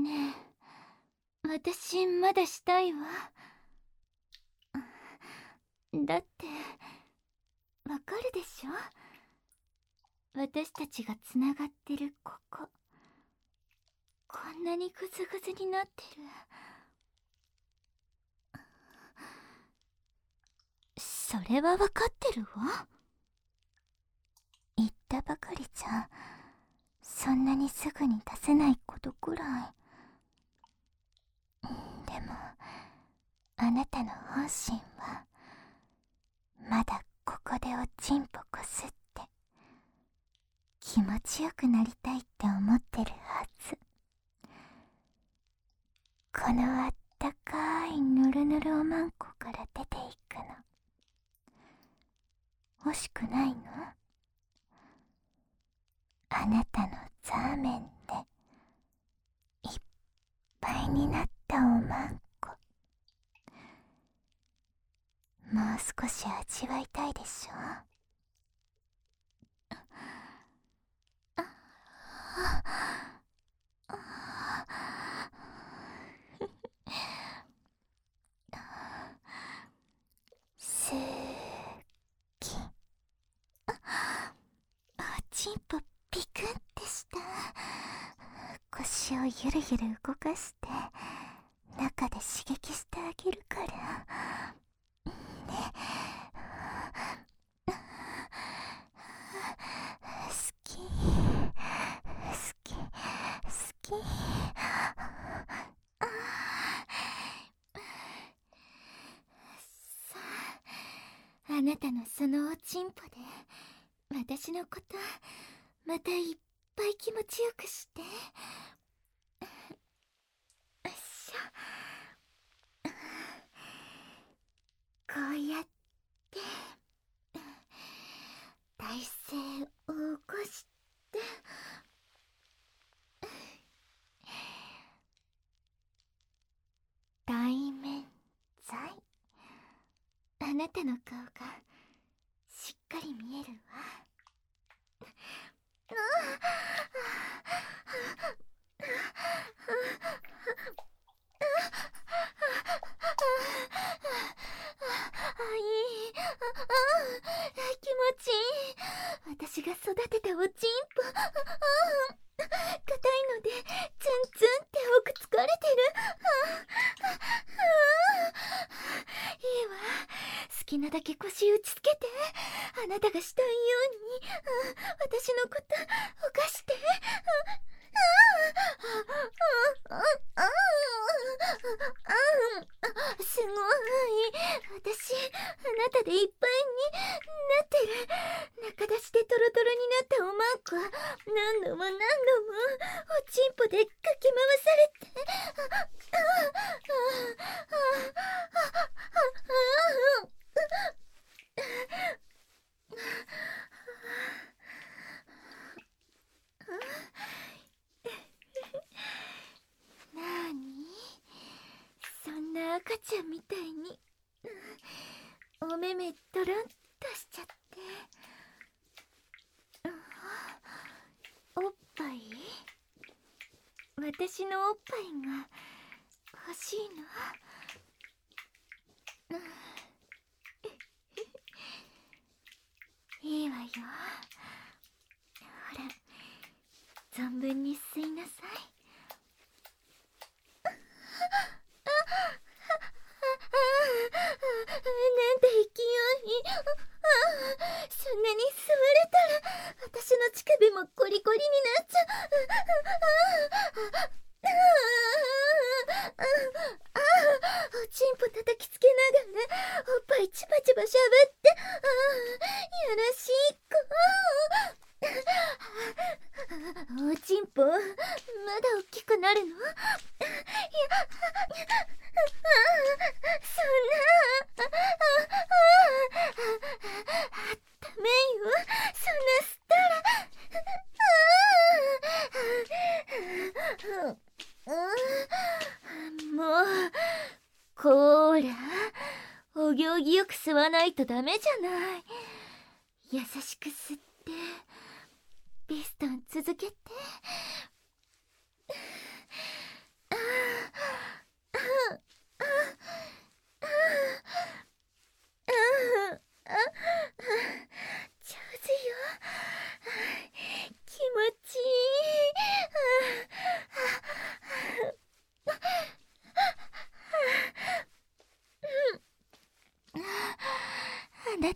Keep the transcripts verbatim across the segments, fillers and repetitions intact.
ねえ、私まだしたいわ。だってわかるでしょ、私たちがつながってるここ、こんなにグズグズになってる。それはわかってるわ。言ったばかりじゃそんなにすぐに出せないことくらい。でもあなたの本心はまだここでおちんぽこすって気持ちよくなりたいって思ってるはず。このあったかいぬるぬるおまんこから出ていくの欲しくないの？あなたのザーメンでいっぱいになったおまんこ、もう少し味わいたいでしょ？すーき、おちんぽピクンってした。腰をゆるゆる動かして中で刺激してあげるからね。好き好き好き。あさあ、あなたのそのおちんぽで私のことまたいっぱい気持ちよくして。よっしょ。こうやって体勢を起こして対面剤、あなたの顔がしっかり見えるわ。あ、いい。あ、気持ちいい。私が育てたおちんぽ、硬いのでツンツンって奥疲れてる。いいわ、好きなだけ腰打ちつけて、あなたがしたいように私のこと犯して。すごい、私あなたでいっぱいになってる。中出しでトロトロになったおまんこ何度も何度もおちんぽでかき回されて。なーに、そんな赤ちゃんみたいにお目目トロンとしちゃって。おっぱい、私のおっぱいが欲しいの？いいわよ、ほら存分に吸いなさい。なんて勢い。そんなに吸われたら私の乳首もコリコリになっちゃう。おちんぽ叩きつけながらおっぱいチバチバしゃぶって、やらしい子。おちんぽまだ大きくなるの？いや、そんな、ダメよ、そんな吸ったら。もうこーら、お行儀よく吸わないとダメじゃない。優しく吸ってピストン続けて。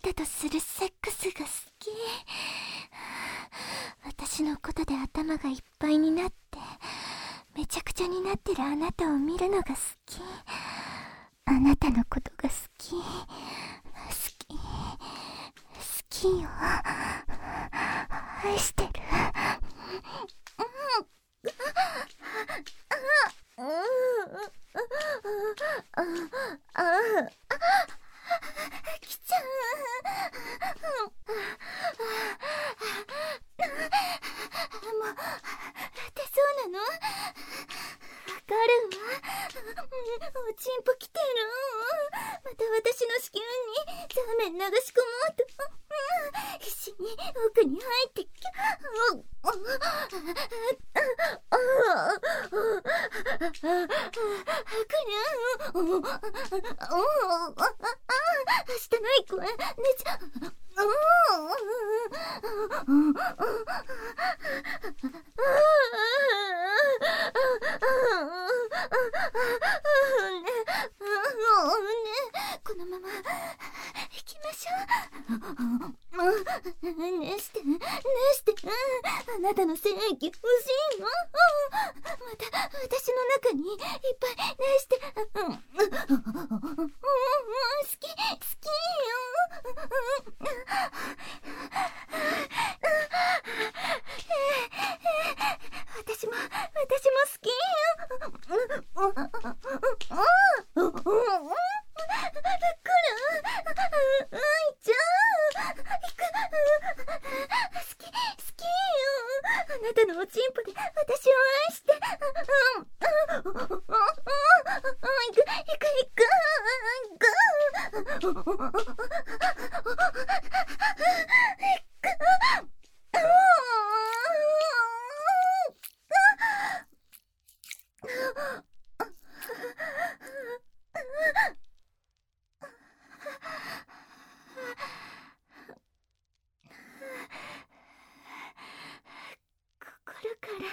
たとするセックスが好き。私のことで頭がいっぱいになってめちゃくちゃになってるあなたを見るのが好き。あなたのことが好き、好き、好きよ。愛してる。きちゃん。もう出そうなの？わかるわ。おちんぽきてる。また私の子宮にザーメン流し込もうと必死に奥に入ってきゃ。下の息は寝ちゃう。このまま行きましょう。ねしてねして、あなたの精液欲しいの。また私の中にいっぱいねして。好き好きよ。私も私も好きよ。あなたのおちんぽで私を愛して。行く行く行く行く。心から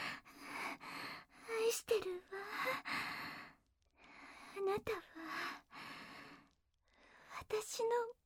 愛してるわ。あなたは私の